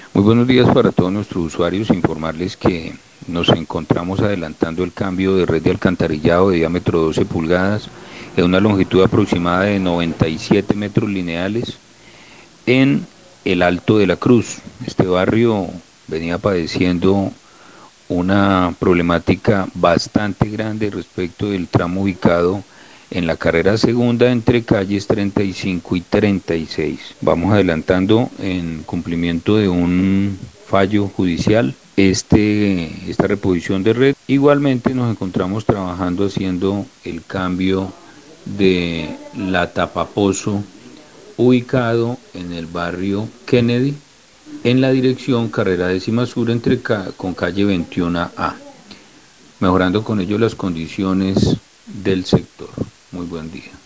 Muy buenos días para todos nuestros usuarios. Informarles que nos encontramos adelantando el cambio de red de alcantarillado de diámetro 12 pulgadas en una longitud aproximada de 97 metros lineales en el Alto de la Cruz. Este barrio venía padeciendo una problemática bastante grande respecto del tramo ubicado en la carrera segunda entre calles 35 y 36. Vamos adelantando en cumplimiento de un fallo judicial esta reposición de red. Igualmente nos encontramos trabajando haciendo el cambio de la tapapozo ubicado en el barrio Kennedy en la dirección carrera décima sur con calle 21A, mejorando con ello las condiciones del sector. Muy buen día.